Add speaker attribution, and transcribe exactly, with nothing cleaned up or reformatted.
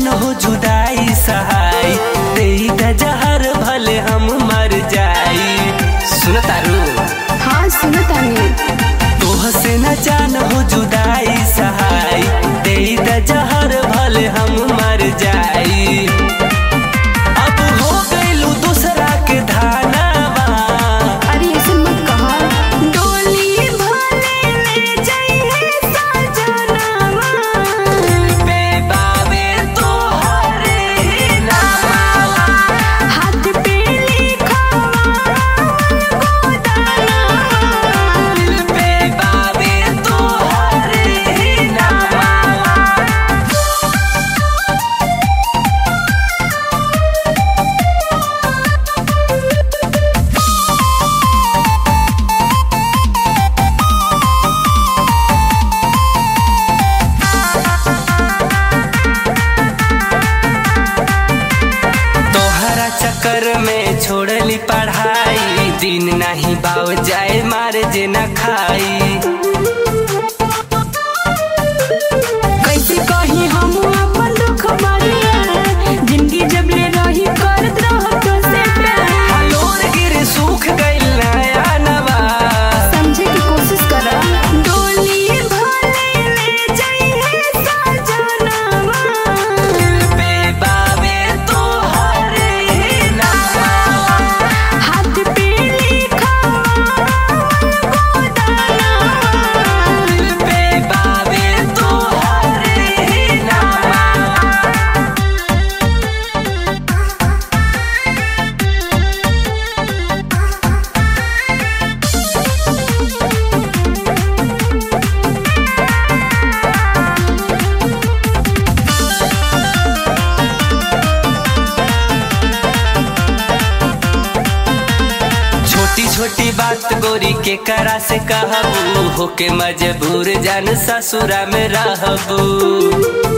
Speaker 1: हो जुदाई सहाय तेरी त जहर भले हम मर जाई। सुन तारू
Speaker 2: हाँ सुनो तानी।
Speaker 1: तोह से न जान हो जुदाई सहाय तेरी त जहर भले हम मर जाई। अब हो गइलू दूसरा के धानावा।
Speaker 2: अरे ऐसे मत कहा। डोली भले ले जाइए सजनावा।
Speaker 1: पे बावे तोहरे नामावा।
Speaker 2: हाथ पे लिखावा गोदानावा।
Speaker 1: पे बावे तोहरे नामावा। तोहरा चक्कर में छोड़ली पढ़ाई दिन नहीं बाव जाए मारे जे न खाई।
Speaker 2: कैसे कही हम अपन दुख मारिया जिंदगी जब ले रही करत रह तो से प्यार।
Speaker 1: हलोर गिर सूख गइल नया नवा।
Speaker 2: समझे की कोशिश करा। डोली भले ले जाइए सजनावा।
Speaker 1: पे बावे तोहरे नामावा।
Speaker 2: हाथ पे लिखावा गोदानावा।
Speaker 1: पे बावे तोहरे नामावा। छोटी छोटी बात गोरी के करा से कहबू होके मजबूर जान ससुरा में रहबू।